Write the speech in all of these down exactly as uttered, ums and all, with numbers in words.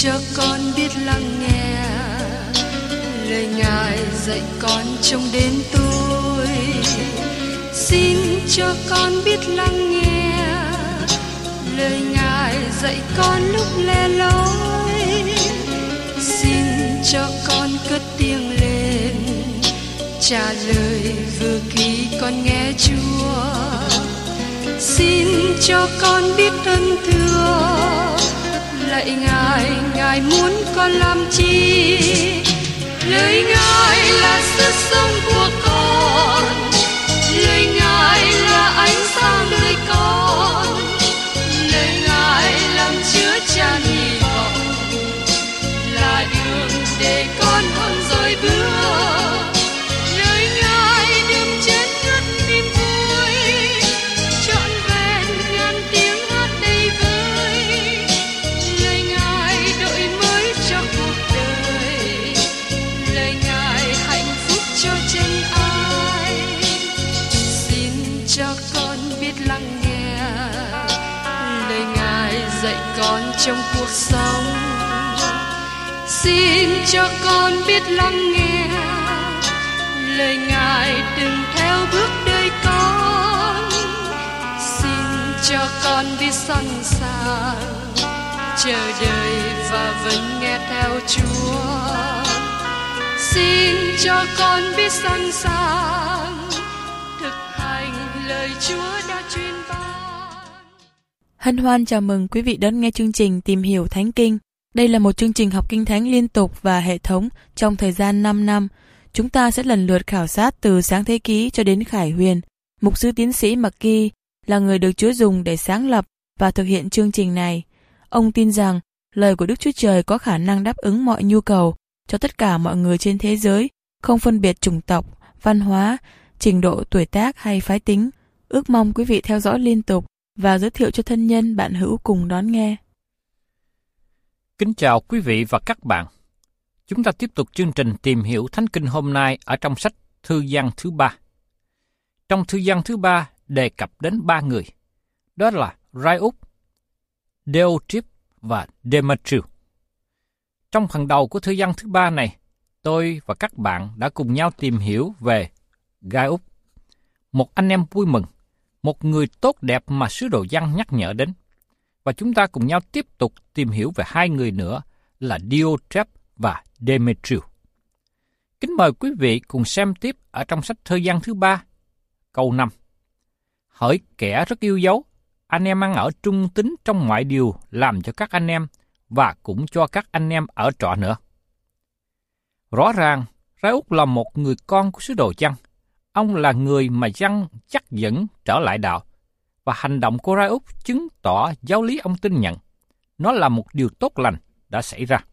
cho con biết lắng nghe lời Ngài dạy con trong đêm tối. Xin cho con biết lắng nghe lời Ngài dạy con lúc lẻ loi. Xin cho con cất tiếng lên trả lời vừa khi con nghe Chúa. Xin cho con biết ơn thưa lạy Ngài, Ngài muốn con làm chi? Lời Ngài là sức sống của con, lời Ngài là ánh sáng đời con, lời Ngài làm chứa chan hy vọng, là đường để con không dối bước. Lời Ngài đừng chết ngất niềm vui, trọn vẹn ngàn tiếng hát đầy vơi. Lời Ngài đổi mới cho cuộc đời, lời Ngài hạnh phúc cho chân ai. Xin cho con biết lắng nghe lời Ngài dạy con trong cuộc sống. Xin cho con biết lắng nghe lời Ngài đừng theo bước đời con. Xin cho con biết sẵn sàng chờ đợi và vẫn nghe theo Chúa. Xin cho con biết sẵn sàng thực hành lời Chúa đã truyền ban. Hân hoan chào mừng quý vị đón nghe chương trình Tìm hiểu Thánh Kinh. Đây là một chương trình học Kinh Thánh liên tục và hệ thống trong thời gian năm năm. Chúng ta sẽ lần lượt khảo sát từ Sáng Thế Ký cho đến Khải Huyền. Mục sư tiến sĩ McGee là người được Chúa dùng để sáng lập và thực hiện chương trình này. Ông tin rằng lời của Đức Chúa Trời có khả năng đáp ứng mọi nhu cầu cho tất cả mọi người trên thế giới, không phân biệt chủng tộc, văn hóa, trình độ tuổi tác hay phái tính. Ước mong quý vị theo dõi liên tục và giới thiệu cho thân nhân bạn hữu cùng đón nghe. Kính chào quý vị và các bạn. Chúng ta tiếp tục chương trình Tìm hiểu Thánh Kinh hôm nay ở trong sách Thư Giăng thứ ba. Trong Thư Giăng thứ ba đề cập đến ba người, đó là Rai-úc, Deo-trip và Demetriu. Trong phần đầu của Thư Giăng thứ ba này, tôi và các bạn đã cùng nhau tìm hiểu về Gai-úc, một anh em vui mừng, một người tốt đẹp mà sứ đồ Giăng nhắc nhở đến. Và chúng ta cùng nhau tiếp tục tìm hiểu về hai người nữa là Deo-trep và Demetriu. Kính mời quý vị cùng xem tiếp ở trong sách Thư Giăng thứ ba, câu năm. Hỡi kẻ rất yêu dấu, anh em ăn ở trung tín trong mọi điều làm cho các anh em và cũng cho các anh em ở trọ nữa. Rõ ràng, Rai-úc là một người con của sứ đồ Giăng. Ông là người mà Giăng chắc dẫn trở lại đạo. Và hành động của Rai-úc chứng tỏ giáo lý ông tin nhận. Nó là một điều tốt lành đã xảy ra.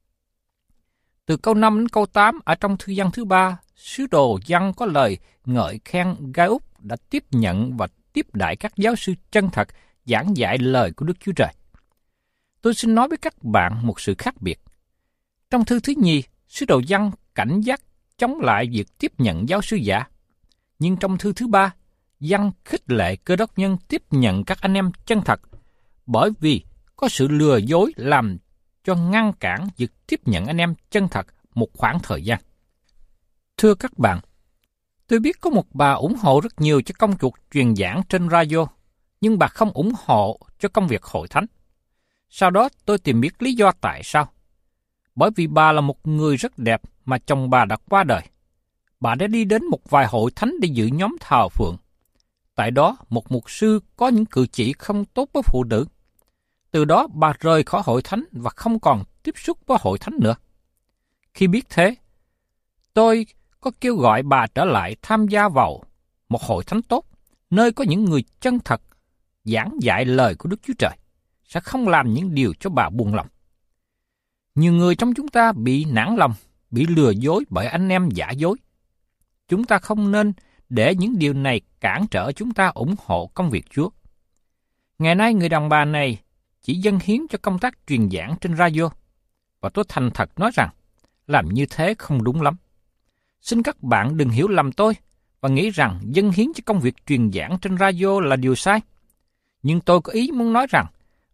Từ câu năm đến câu tám ở trong Thư Giăng thứ ba, sứ đồ Giăng có lời ngợi khen Gai-úc đã tiếp nhận và tiếp đãi các giáo sư chân thật giảng dạy lời của Đức Chúa Trời. Tôi xin nói với các bạn một sự khác biệt. Trong thư thứ nhì, sứ đồ Giăng cảnh giác chống lại việc tiếp nhận giáo sư giả. Nhưng trong thư thứ ba, Giăng khích lệ Cơ Đốc nhân tiếp nhận các anh em chân thật, bởi vì có sự lừa dối làm cho ngăn cản việc tiếp nhận anh em chân thật một khoảng thời gian. Thưa các bạn, tôi biết có một bà ủng hộ rất nhiều cho công cuộc truyền giảng trên radio, nhưng bà không ủng hộ cho công việc hội thánh. Sau đó tôi tìm biết lý do tại sao. Bởi vì bà là một người rất đẹp mà chồng bà đã qua đời. Bà đã đi đến một vài hội thánh để dự nhóm thờ phượng. Tại đó, một mục sư có những cử chỉ không tốt với phụ nữ. Từ đó, bà rời khỏi hội thánh và không còn tiếp xúc với hội thánh nữa. Khi biết thế, tôi có kêu gọi bà trở lại tham gia vào một hội thánh tốt, nơi có những người chân thật giảng dạy lời của Đức Chúa Trời, sẽ không làm những điều cho bà buồn lòng. Nhiều người trong chúng ta bị nản lòng, bị lừa dối bởi anh em giả dối. Chúng ta không nên để những điều này cản trở chúng ta ủng hộ công việc Chúa. Ngày nay người đàn bà này chỉ dâng hiến cho công tác truyền giảng trên radio, và tôi thành thật nói rằng làm như thế không đúng lắm. Xin các bạn đừng hiểu lầm tôi và nghĩ rằng dâng hiến cho công việc truyền giảng trên radio là điều sai. Nhưng tôi có ý muốn nói rằng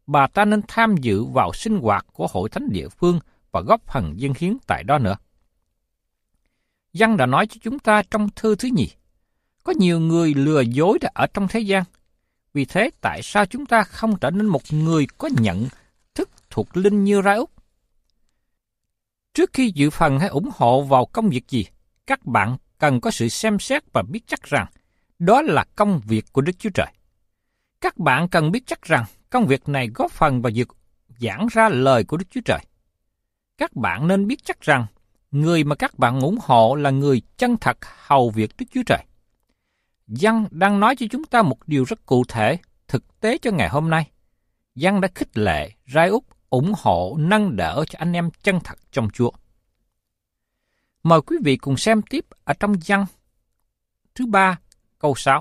bà ta nên tham dự vào sinh hoạt của hội thánh địa phương và góp phần dâng hiến tại đó nữa. Giăng đã nói cho chúng ta trong thư thứ nhì, có nhiều người lừa dối đã ở trong thế gian. Vì thế, tại sao chúng ta không trở nên một người có nhận thức thuộc linh như Rai Úc? Trước khi dự phần hay ủng hộ vào công việc gì, các bạn cần có sự xem xét và biết chắc rằng đó là công việc của Đức Chúa Trời. Các bạn cần biết chắc rằng công việc này góp phần vào việc giảng ra lời của Đức Chúa Trời. Các bạn nên biết chắc rằng người mà các bạn ủng hộ là người chân thật hầu việc Đức Chúa Trời. Giăng đang nói cho chúng ta một điều rất cụ thể, thực tế cho ngày hôm nay. Giăng đã khích lệ Rai Úc ủng hộ, nâng đỡ cho anh em chân thật trong Chúa. Mời quý vị cùng xem tiếp ở trong Giăng thứ ba, câu sáu.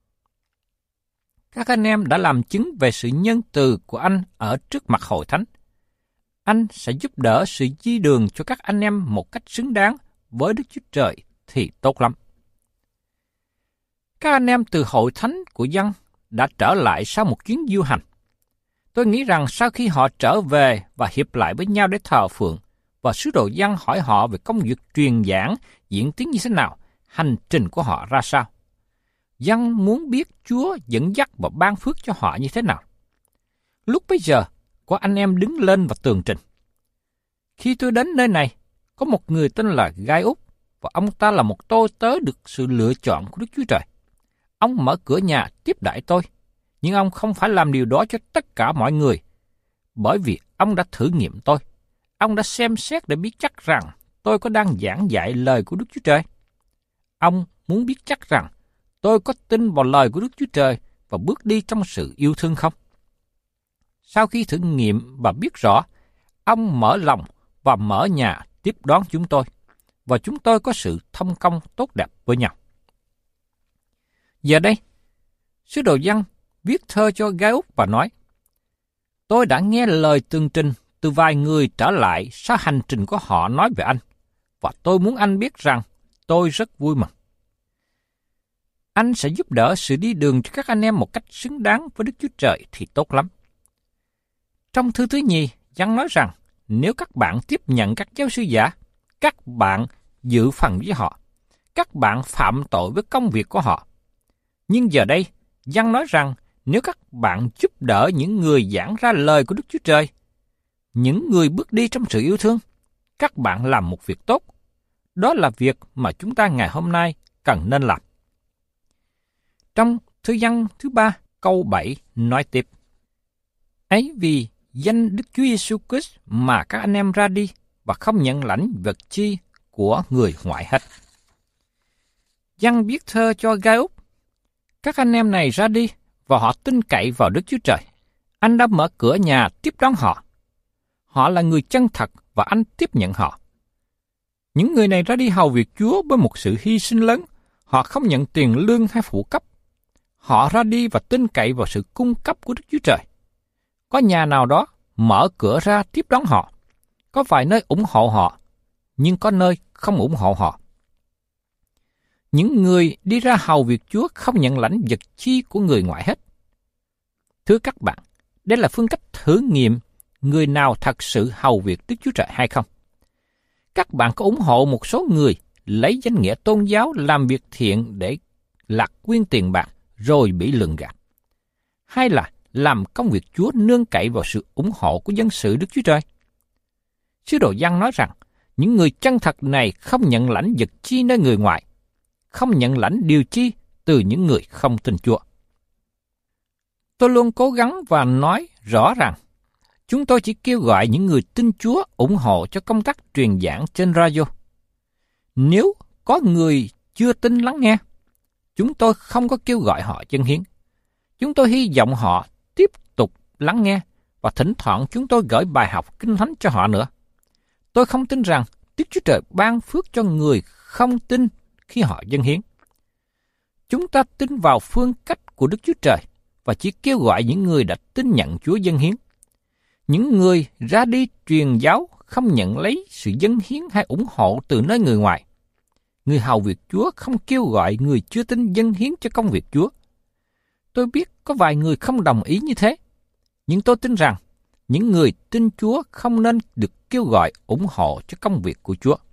Các anh em đã làm chứng về sự nhân từ của anh ở trước mặt hội thánh. Anh sẽ giúp đỡ sự đi đường cho các anh em một cách xứng đáng với Đức Chúa Trời thì tốt lắm. Các anh em từ hội thánh của Giăng đã trở lại sau một chuyến du hành. Tôi nghĩ rằng sau khi họ trở về và hiệp lại với nhau để thờ phượng, và sứ đồ Giăng hỏi họ về công việc truyền giảng diễn tiến như thế nào, hành trình của họ ra sao. Giăng muốn biết Chúa dẫn dắt và ban phước cho họ như thế nào. Lúc bấy giờ, có anh em đứng lên và tường trình. Khi tôi đến nơi này, có một người tên là Gai Úc, và ông ta là một tôi tớ được sự lựa chọn của Đức Chúa Trời. Ông mở cửa nhà tiếp đãi tôi, nhưng ông không phải làm điều đó cho tất cả mọi người, bởi vì ông đã thử nghiệm tôi. Ông đã xem xét để biết chắc rằng tôi có đang giảng dạy lời của Đức Chúa Trời. Ông muốn biết chắc rằng tôi có tin vào lời của Đức Chúa Trời và bước đi trong sự yêu thương không. Sau khi thử nghiệm và biết rõ, ông mở lòng và mở nhà tiếp đón chúng tôi, và chúng tôi có sự thông công tốt đẹp với nhau. Giờ đây, sứ đồ Giăng viết thơ cho Gai Úc và nói, tôi đã nghe lời tường trình từ vài người trở lại sau hành trình của họ nói về anh, và tôi muốn anh biết rằng tôi rất vui mừng. Anh sẽ giúp đỡ sự đi đường cho các anh em một cách xứng đáng với Đức Chúa Trời thì tốt lắm. Trong thư thứ nhì, Giăng nói rằng nếu các bạn tiếp nhận các giáo sư giả, các bạn dự phần với họ, các bạn phạm tội với công việc của họ. Nhưng giờ đây, Giăng nói rằng nếu các bạn giúp đỡ những người giảng ra lời của Đức Chúa Trời, những người bước đi trong sự yêu thương, các bạn làm một việc tốt. Đó là việc mà chúng ta ngày hôm nay cần nên làm. Trong thư Giăng thứ ba, câu bảy nói tiếp, ấy vì danh Đức Chúa Giêsu Christ mà các anh em ra đi và không nhận lãnh vật chi của người ngoại hết. Giăng viết thơ cho Gai Úc. Các anh em này ra đi và họ tin cậy vào Đức Chúa Trời. Anh đã mở cửa nhà tiếp đón họ. Họ là người chân thật và anh tiếp nhận họ. Những người này ra đi hầu việc Chúa với một sự hy sinh lớn. Họ không nhận tiền lương hay phụ cấp. Họ ra đi và tin cậy vào sự cung cấp của Đức Chúa Trời. Có nhà nào đó mở cửa ra tiếp đón họ. Có vài nơi ủng hộ họ, nhưng có nơi không ủng hộ họ. Những người đi ra hầu việc Chúa không nhận lãnh vật chi của người ngoại hết. Thưa các bạn, đây là phương cách thử nghiệm người nào thật sự hầu việc Đức Chúa Trời hay không. Các bạn có ủng hộ một số người lấy danh nghĩa tôn giáo làm việc thiện để lạc quyên tiền bạc rồi bị lường gạt? Hay là làm công việc Chúa nương cậy vào sự ủng hộ của dân sự Đức Chúa Trời? Sứ đồ Giăng nói rằng những người chân thật này không nhận lãnh vật chi nơi người ngoại, không nhận lãnh điều chi từ những người không tin Chúa. Tôi luôn cố gắng và nói rõ rằng chúng tôi chỉ kêu gọi những người tin Chúa ủng hộ cho công tác truyền giảng trên radio. Nếu có người chưa tin lắng nghe, chúng tôi không có kêu gọi họ dâng hiến. Chúng tôi hy vọng họ tiếp tục lắng nghe và thỉnh thoảng chúng tôi gửi bài học Kinh Thánh cho họ nữa. Tôi không tin rằng Đức Chúa Trời ban phước cho người không tin khi họ dâng hiến. Chúng ta tin vào phương cách của Đức Chúa Trời và chỉ kêu gọi những người đã tin nhận Chúa dâng hiến. Những người ra đi truyền giáo không nhận lấy sự dâng hiến hay ủng hộ từ nơi người ngoài. Người hầu việc Chúa không kêu gọi người chưa tin dâng hiến cho công việc Chúa. Tôi biết có vài người không đồng ý như thế, Nhưng tôi tin rằng những người tin Chúa không nên được kêu gọi ủng hộ cho công việc của Chúa.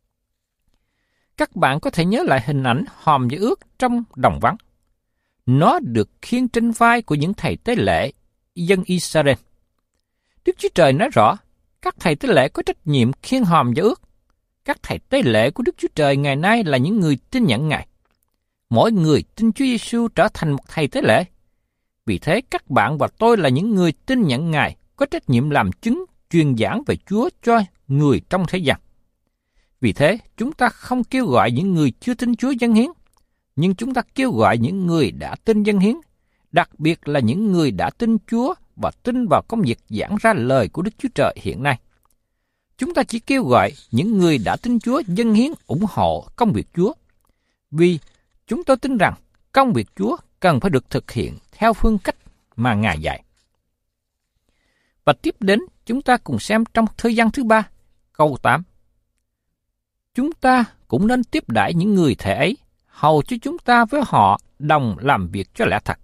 Các bạn có thể nhớ lại hình ảnh hòm giao ước trong đồng vắng. Nó được khiêng trên vai của những thầy tế lễ dân Israel. Đức Chúa Trời nói rõ, các thầy tế lễ có trách nhiệm khiêng hòm giao ước. Các thầy tế lễ của Đức Chúa Trời ngày nay là những người tin nhận Ngài. Mỗi người tin Chúa Giêsu trở thành một thầy tế lễ. Vì thế các bạn và tôi là những người tin nhận Ngài có trách nhiệm làm chứng truyền giảng về Chúa cho người trong thế gian. Vì thế chúng ta không kêu gọi những người chưa tin Chúa dâng hiến, nhưng chúng ta kêu gọi những người đã tin dâng hiến, đặc biệt là những người đã tin Chúa và tin vào công việc giảng ra lời của Đức Chúa Trời hiện nay. Chúng ta chỉ kêu gọi những người đã tin Chúa dâng hiến ủng hộ công việc Chúa, vì chúng tôi tin rằng công việc Chúa cần phải được thực hiện theo phương cách mà Ngài dạy. Và tiếp đến, chúng ta cùng xem trong thời gian thứ ba, câu tám. Chúng ta cũng nên tiếp đãi những người thể ấy, hầu cho chúng ta với họ đồng làm việc cho lẽ thật.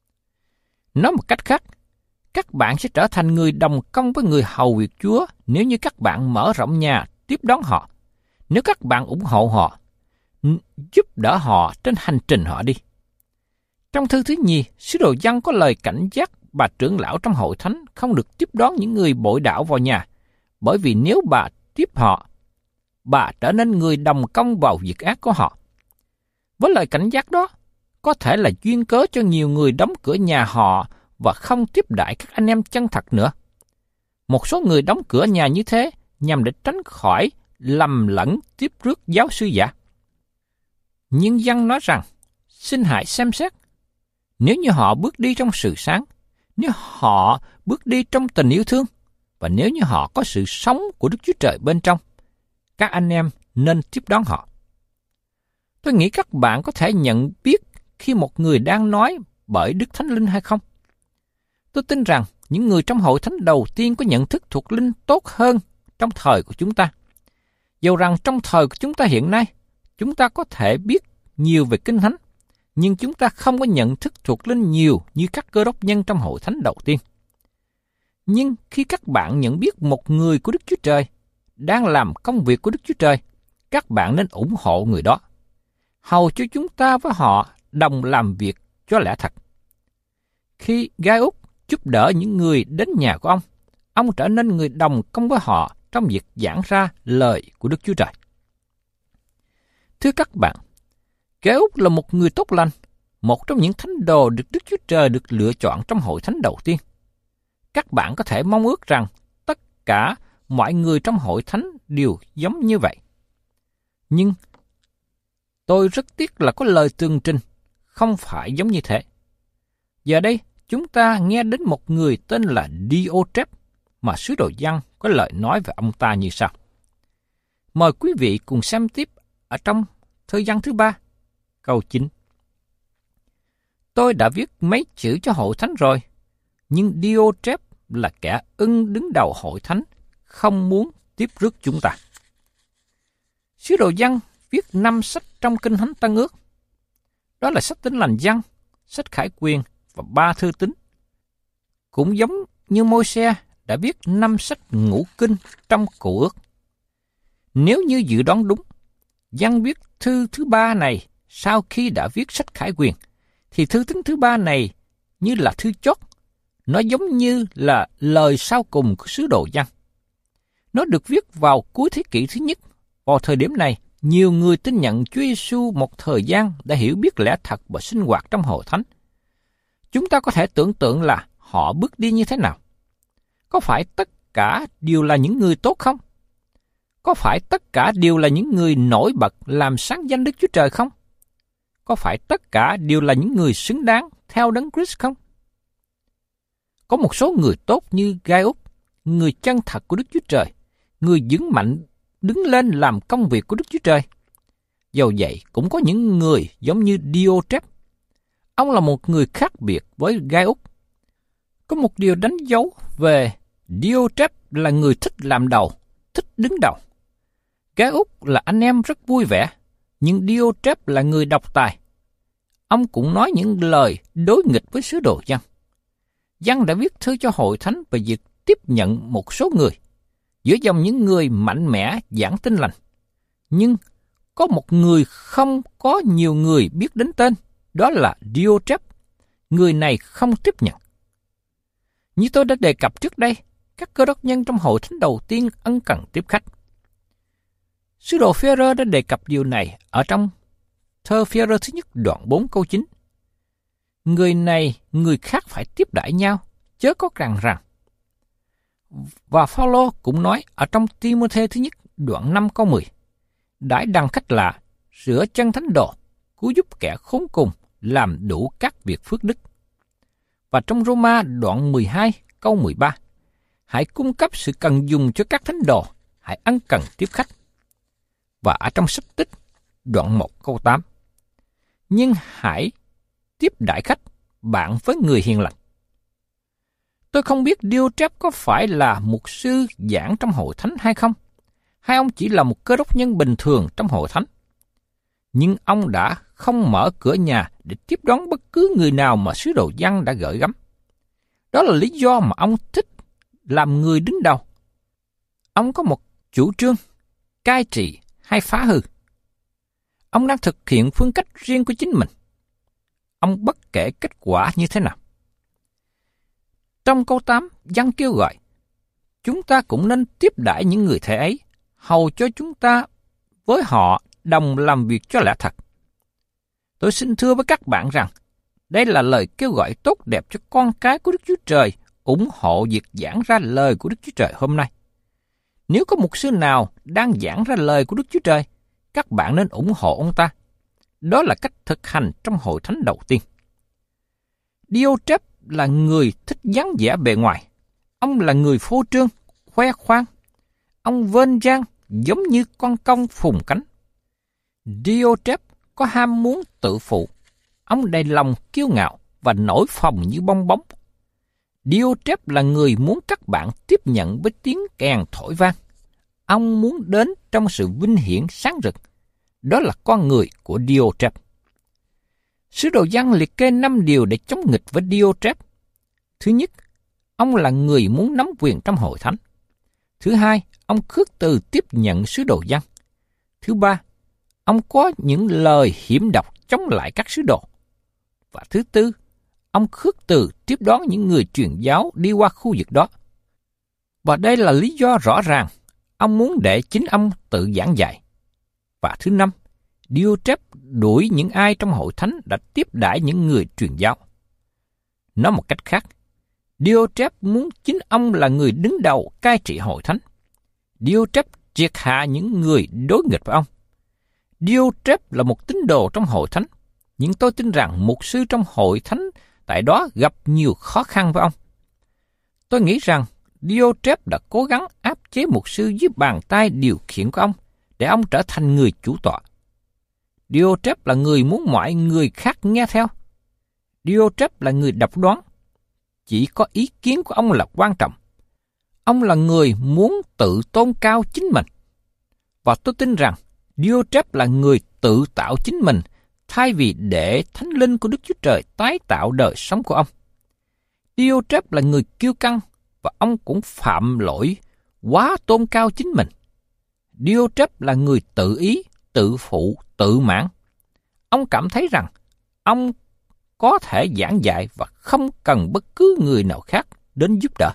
Nói một cách khác, các bạn sẽ trở thành người đồng công với người hầu việc Chúa nếu như các bạn mở rộng nhà tiếp đón họ, nếu các bạn ủng hộ họ, giúp đỡ họ trên hành trình họ đi. Trong thư thứ nhì, sứ đồ Giăng có lời cảnh giác bà trưởng lão trong hội thánh không được tiếp đón những người bội đạo vào nhà, bởi vì nếu bà tiếp họ, bà trở nên người đồng công vào việc ác của họ. Với lời cảnh giác đó, có thể là duyên cớ cho nhiều người đóng cửa nhà họ và không tiếp đãi các anh em chân thật nữa. Một số người đóng cửa nhà như thế nhằm để tránh khỏi lầm lẫn tiếp rước giáo sư giả. Nhưng Giăng nói rằng, xin hãy xem xét, nếu như họ bước đi trong sự sáng, nếu họ bước đi trong tình yêu thương, và nếu như họ có sự sống của Đức Chúa Trời bên trong, các anh em nên tiếp đón họ. Tôi nghĩ các bạn có thể nhận biết khi một người đang nói bởi Đức Thánh Linh hay không. Tôi tin rằng những người trong hội thánh đầu tiên có nhận thức thuộc linh tốt hơn trong thời của chúng ta. Dầu rằng trong thời của chúng ta hiện nay, chúng ta có thể biết nhiều về Kinh Thánh, nhưng chúng ta không có nhận thức thuộc linh nhiều như các cơ đốc nhân trong hội thánh đầu tiên. Nhưng khi các bạn nhận biết một người của Đức Chúa Trời đang làm công việc của Đức Chúa Trời, các bạn nên ủng hộ người đó, hầu cho chúng ta với họ đồng làm việc cho lẽ thật. Khi Gai-úc giúp đỡ những người đến nhà của ông, ông trở nên người đồng công với họ trong việc giảng ra lời của Đức Chúa Trời. Thưa các bạn, Gai-úc là một người tốt lành, một trong những thánh đồ được Đức Chúa Trời được lựa chọn trong hội thánh đầu tiên. Các bạn có thể mong ước rằng tất cả mọi người trong hội thánh đều giống như vậy. Nhưng tôi rất tiếc là có lời tường trình không phải giống như thế. Giờ đây, chúng ta nghe đến một người tên là Diotreph mà sứ đồ Giăng có lời nói về ông ta như sau. Mời quý vị cùng xem tiếp ở trong thời gian thứ ba, câu chín. Tôi đã viết mấy chữ cho hội thánh rồi, nhưng Diotreph là kẻ ưng đứng đầu hội thánh, không muốn tiếp rước chúng ta. Sứ đồ Giăng viết năm sách trong Kinh Thánh Tân Ước. Đó là sách Tin Lành Giăng, sách Khải Quyền và ba thư tín. Cũng giống như Môi-se đã viết năm sách ngũ kinh trong Cựu Ước. Nếu như dự đoán đúng, Giăng viết thư thứ ba này sau khi đã viết sách Khải Quyền, thì thư tín thứ ba này như là thư chót. Nó giống như là lời sau cùng của sứ đồ Giăng. Nó được viết vào cuối thế kỷ thứ nhất. Vào thời điểm này, nhiều người tin nhận Chúa Giêsu một thời gian đã hiểu biết lẽ thật và sinh hoạt trong hội thánh. Chúng ta có thể tưởng tượng là họ bước đi như thế nào. Có phải tất cả đều là những người tốt không? Có phải tất cả đều là những người nổi bật làm sáng danh Đức Chúa Trời không? Có phải tất cả đều là những người xứng đáng theo Đấng Christ không? Có một số người tốt như Gai-úc, người chân thật của Đức Chúa Trời, người vững mạnh đứng lên làm công việc của Đức Chúa Trời. Dầu vậy, cũng có những người giống như Diotreph. Ông là một người khác biệt với Gai-úc. Có một điều đánh dấu về Diotreph là người thích làm đầu, thích đứng đầu. Gai-úc là anh em rất vui vẻ, nhưng Diotreph là người độc tài. Ông cũng nói những lời đối nghịch với sứ đồ Giăng. Giăng đã viết thư cho hội thánh về việc tiếp nhận một số người, giữa dòng những người mạnh mẽ giảng tin lành. Nhưng có một người không có nhiều người biết đến tên, đó là Diotreph. Người này không tiếp nhận. Như tôi đã đề cập trước đây, các cơ đốc nhân trong hội thánh đầu tiên ân cần tiếp khách. Sứ đồ Phêrô đã đề cập điều này ở trong thơ Phêrô thứ nhất đoạn bốn câu chín. Người này, người khác phải tiếp đãi nhau, chớ có rằng rằng. Và Phao-lô cũng nói ở trong Ti-mô-thê thứ nhất đoạn năm câu mười. Đãi đặng khách lạ, rửa chân thánh đồ, cứu giúp kẻ khốn cùng, làm đủ các việc phước đức. Và trong Rô-ma đoạn mười hai câu mười ba. Hãy cung cấp sự cần dùng cho các thánh đồ, hãy ân cần tiếp khách. Và ở trong sách Tích đoạn một câu tám. Nhưng hãy tiếp đãi khách, bạn với người hiền lành. Tôi không biết Diotreph có phải là mục sư giảng trong hội thánh hay không, hay ông chỉ là một cơ đốc nhân bình thường trong hội thánh. Nhưng ông đã không mở cửa nhà để tiếp đón bất cứ người nào mà sứ đồ Giăng đã gửi gắm. Đó là lý do mà ông thích làm người đứng đầu. Ông có một chủ trương cai trị hay phá hư. Ông đang thực hiện phương cách riêng của chính mình. Ông bất kể kết quả như thế nào. Trong câu tám, Giăng kêu gọi, chúng ta cũng nên tiếp đãi những người thế ấy, hầu cho chúng ta với họ đồng làm việc cho lẽ thật. Tôi xin thưa với các bạn rằng, đây là lời kêu gọi tốt đẹp cho con cái của Đức Chúa Trời, ủng hộ việc giảng ra lời của Đức Chúa Trời hôm nay. Nếu có mục sư nào đang giảng ra lời của Đức Chúa Trời, các bạn nên ủng hộ ông ta. Đó là cách thực hành trong hội thánh đầu tiên. Diotreph là người thích dáng vẻ bề ngoài. Ông là người phô trương, khoe khoang. Ông vênh vang giống như con công phùng cánh. Diotreph có ham muốn tự phụ. Ông đầy lòng kiêu ngạo và nổi phồng như bong bóng. Diotreph là người muốn các bạn tiếp nhận với tiếng kèn thổi vang. Ông muốn đến trong sự vinh hiển sáng rực. Đó là con người của Diotreph. Sứ đồ Giăng liệt kê năm điều để chống nghịch với Diotreph. Thứ nhất, ông là người muốn nắm quyền trong hội thánh. Thứ hai, ông khước từ tiếp nhận sứ đồ Giăng. Thứ ba, ông có những lời hiểm độc chống lại các sứ đồ. Và thứ tư, ông khước từ tiếp đón những người truyền giáo đi qua khu vực đó. Và đây là lý do rõ ràng, ông muốn để chính ông tự giảng dạy. Và thứ năm, Diotreph đuổi những ai trong hội thánh đã tiếp đãi những người truyền giáo. Nói một cách khác, Diotreph muốn chính ông là người đứng đầu cai trị hội thánh. Diotreph triệt hạ những người đối nghịch với ông. Diotreph là một tín đồ trong hội thánh, nhưng tôi tin rằng mục sư trong hội thánh tại đó gặp nhiều khó khăn với ông. Tôi nghĩ rằng Diotreph đã cố gắng áp chế mục sư dưới bàn tay điều khiển của ông để ông trở thành người chủ tọa. Diotreph là người muốn mọi người khác nghe theo. Diotreph là người độc đoán. Chỉ có ý kiến của ông là quan trọng. Ông là người muốn tự tôn cao chính mình. Và tôi tin rằng Diotreph là người tự tạo chính mình thay vì để Thánh Linh của Đức Chúa Trời tái tạo đời sống của ông. Diotreph là người kiêu căng và ông cũng phạm lỗi quá tôn cao chính mình. Diotreph là người tự ý, tự phụ, tự mãn. Ông cảm thấy rằng ông có thể giảng dạy và không cần bất cứ người nào khác đến giúp đỡ.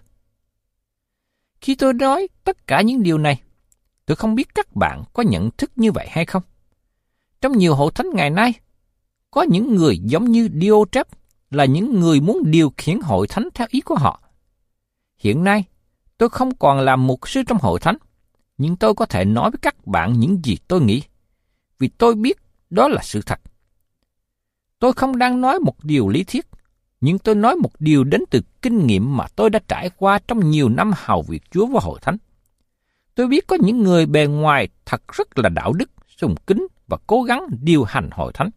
Khi tôi nói tất cả những điều này, tôi không biết các bạn có nhận thức như vậy hay không. Trong nhiều hội thánh ngày nay, có những người giống như Diotreph là những người muốn điều khiển hội thánh theo ý của họ. Hiện nay, tôi không còn làm mục sư trong hội thánh, nhưng tôi có thể nói với các bạn những gì tôi nghĩ, vì tôi biết đó là sự thật. Tôi không đang nói một điều lý thuyết, nhưng tôi nói một điều đến từ kinh nghiệm mà tôi đã trải qua trong nhiều năm hầu việc Chúa và hội thánh. Tôi biết có những người bề ngoài thật rất là đạo đức, sùng kính và cố gắng điều hành hội thánh.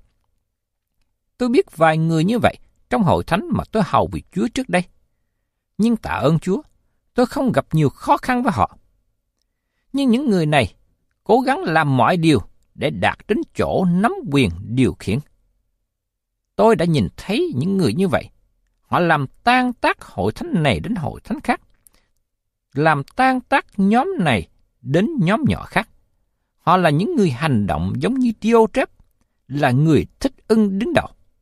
Tôi biết vài người như vậy trong hội thánh mà tôi hầu việc Chúa trước đây. Nhưng tạ ơn Chúa, tôi không gặp nhiều khó khăn với họ. Nhưng những người này cố gắng làm mọi điều để đạt đến chỗ nắm quyền điều khiển. Tôi đã nhìn thấy những người như vậy. Họ làm tan tác hội thánh này đến hội thánh khác, làm tan tác nhóm này đến nhóm nhỏ khác. Họ là những người hành động giống như Diotreph, là người thích ưng đứng đầu.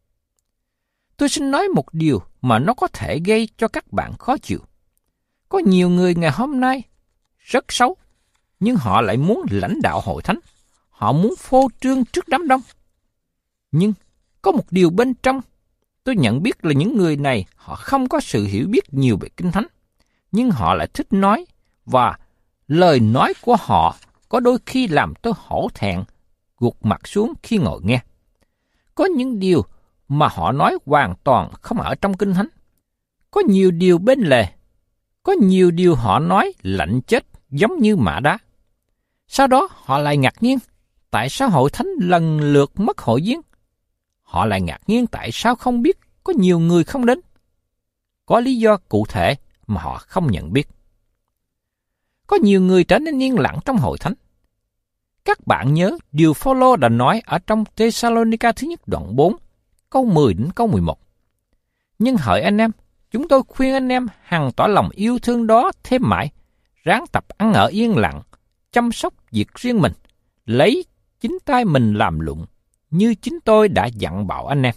Tôi xin nói một điều mà nó có thể gây cho các bạn khó chịu. Có nhiều người ngày hôm nay rất xấu, nhưng họ lại muốn lãnh đạo hội thánh. Họ muốn phô trương trước đám đông. Nhưng có một điều bên trong, tôi nhận biết là những người này họ không có sự hiểu biết nhiều về Kinh Thánh, nhưng họ lại thích nói, và lời nói của họ có đôi khi làm tôi hổ thẹn, gục mặt xuống khi ngồi nghe. Có những điều mà họ nói hoàn toàn không ở trong Kinh Thánh. Có nhiều điều bên lề. Có nhiều điều họ nói lạnh chết giống như mã đá. Sau đó họ lại ngạc nhiên tại sao hội thánh lần lượt mất hội viên. Họ lại ngạc nhiên tại sao không biết có nhiều người không đến. Có lý do cụ thể mà họ không nhận biết. Có nhiều người trở nên yên lặng trong hội thánh. Các bạn nhớ điều Phao-lô đã nói ở trong Tê-sa-lô-ni-ca thứ nhất đoạn bốn, câu mười đến câu mười một. Nhưng hỡi anh em, chúng tôi khuyên anh em hằng tỏ lòng yêu thương đó thêm mãi, ráng tập ăn ở yên lặng, chăm sóc việc riêng mình, lấy chính tay mình làm lụng, như chính tôi đã dặn bảo anh em.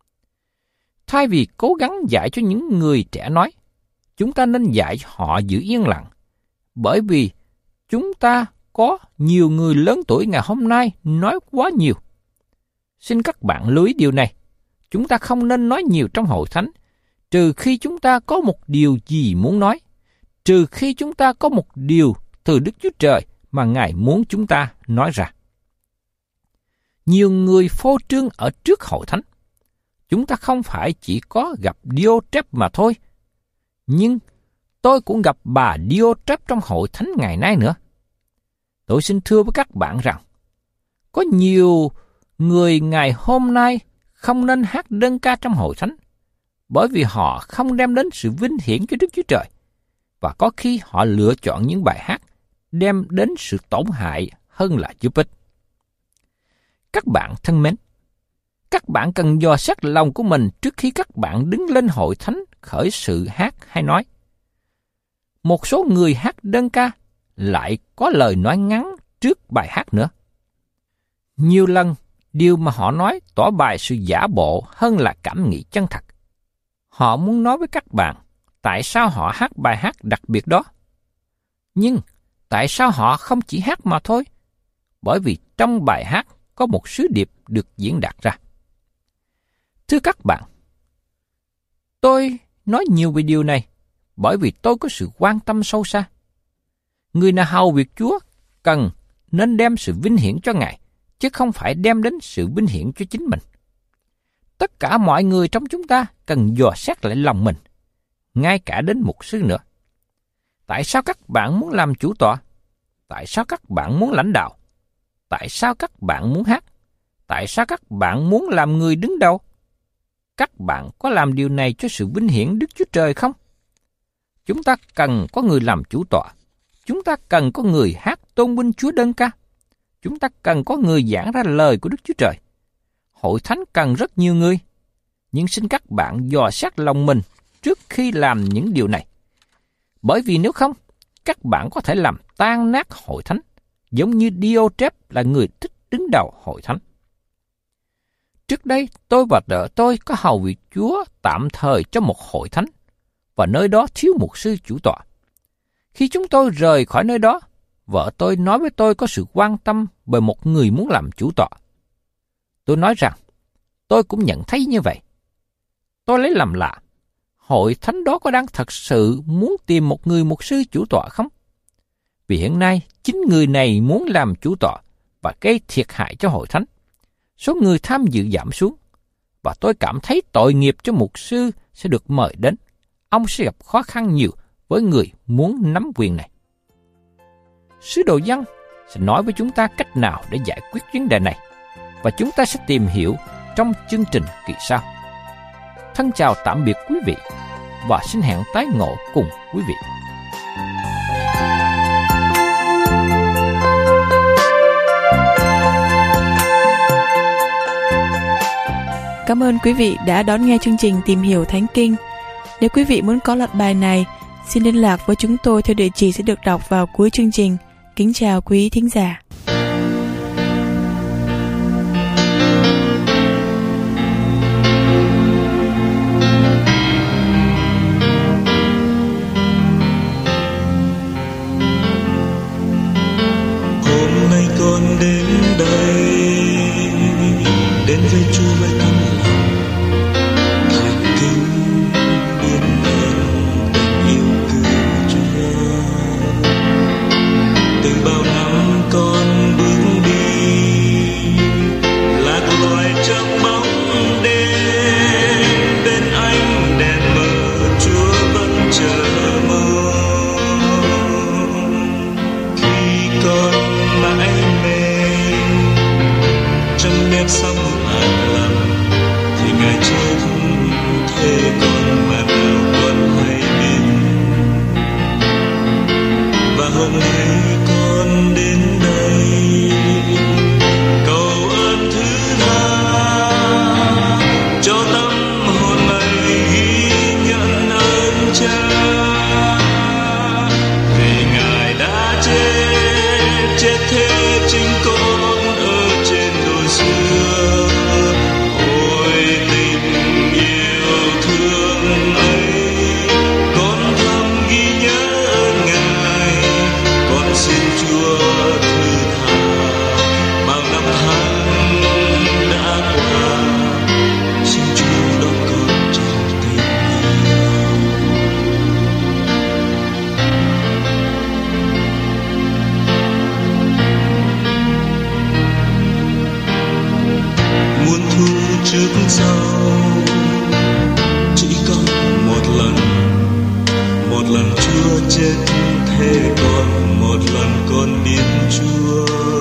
Thay vì cố gắng dạy cho những người trẻ nói, chúng ta nên dạy họ giữ yên lặng, bởi vì chúng ta có nhiều người lớn tuổi ngày hôm nay nói quá nhiều. Xin các bạn lưu ý điều này, chúng ta không nên nói nhiều trong hội thánh, trừ khi chúng ta có một điều gì muốn nói, trừ khi chúng ta có một điều từ Đức Chúa Trời mà Ngài muốn chúng ta nói ra. Nhiều người phô trương ở trước hội thánh. Chúng ta không phải chỉ có gặp Diotreph mà thôi, nhưng tôi cũng gặp bà Diotreph trong hội thánh ngày nay nữa. Tôi xin thưa với các bạn rằng, có nhiều người ngày hôm nay không nên hát đơn ca trong hội thánh, bởi vì họ không đem đến sự vinh hiển cho Đức Chúa Trời, và có khi họ lựa chọn những bài hát đem đến sự tổn hại hơn là giúp ích. Các bạn thân mến, các bạn cần dò xét lòng của mình trước khi các bạn đứng lên hội thánh khởi sự hát hay nói. Một số người hát đơn ca lại có lời nói ngắn trước bài hát nữa. Nhiều lần, điều mà họ nói tỏ bày sự giả bộ hơn là cảm nghĩ chân thật. Họ muốn nói với các bạn tại sao họ hát bài hát đặc biệt đó. Nhưng tại sao họ không chỉ hát mà thôi? Bởi vì trong bài hát có một sứ điệp được diễn đạt ra. Thưa các bạn, tôi nói nhiều về điều này bởi vì tôi có sự quan tâm sâu xa. Người nào hầu việc Chúa cần nên đem sự vinh hiển cho Ngài, chứ không phải đem đến sự vinh hiển cho chính mình. Tất cả mọi người trong chúng ta cần dò xét lại lòng mình, ngay cả đến mục sư nữa. Tại sao các bạn muốn làm chủ tọa? Tại sao các bạn muốn lãnh đạo? Tại sao các bạn muốn hát? Tại sao các bạn muốn làm người đứng đầu? Các bạn có làm điều này cho sự vinh hiển Đức Chúa Trời không? Chúng ta cần có người làm chủ tọa. Chúng ta cần có người hát tôn vinh Chúa đơn ca. Chúng ta cần có người giảng ra lời của Đức Chúa Trời. Hội thánh cần rất nhiều người. Nhưng xin các bạn dò xét lòng mình trước khi làm những điều này. Bởi vì nếu không, các bạn có thể làm tan nát hội thánh, giống như Diotreph là người thích đứng đầu hội thánh. Trước đây, tôi và vợ tôi có hầu việc Chúa tạm thời cho một hội thánh, và nơi đó thiếu mục sư chủ tọa. Khi chúng tôi rời khỏi nơi đó, vợ tôi nói với tôi có sự quan tâm bởi một người muốn làm chủ tọa. Tôi nói rằng, tôi cũng nhận thấy như vậy. Tôi lấy làm lạ, hội thánh đó có đang thật sự muốn tìm một người mục sư chủ tọa không? Vì hiện nay, chính người này muốn làm chủ tọa và gây thiệt hại cho hội thánh. Số người tham dự giảm xuống, và tôi cảm thấy tội nghiệp cho mục sư sẽ được mời đến. Ông sẽ gặp khó khăn nhiều với người muốn nắm quyền này. Sứ đồ Giăng sẽ nói với chúng ta cách nào để giải quyết vấn đề này, và chúng ta sẽ tìm hiểu trong chương trình kỳ sau. Thân chào tạm biệt quý vị, và xin hẹn tái ngộ cùng quý vị. Cảm ơn quý vị đã đón nghe chương trình Tìm hiểu Thánh Kinh. Nếu quý vị muốn có loạt bài này, xin liên lạc với chúng tôi theo địa chỉ sẽ được đọc vào cuối chương trình. Kính chào quý thính giả. Hôm nay con đến đây, đến với Chúa với tâm lòng thành kính, biết ơn tình yêu cứu Chúa. Từ bao năm con bước đi, lạc loài trong bóng đêm, bên anh đèn mờ Chúa vẫn chờ mong. Khi con mãi mê trong nếp sống lạ lắm, thì Ngài chết thế con mà nào con hay biết. Và hôm nay con đến đây cầu ơn thứ tha, cho tâm hồn này ghi nhận ơn Cha. Vì Ngài đã chết, chết thế chính con ở trên đồi xưa. Ôi tình yêu thương ấy, con thầm ghi nhớ ơn Ngài. Con xin Chúa thứ tha bao năm tháng đã qua, xin Chúa đón con trong tình yêu. Muôn thu trước sau chỉ có một lần, một lần Chúa chết thế còn, một lần con biết Chúa.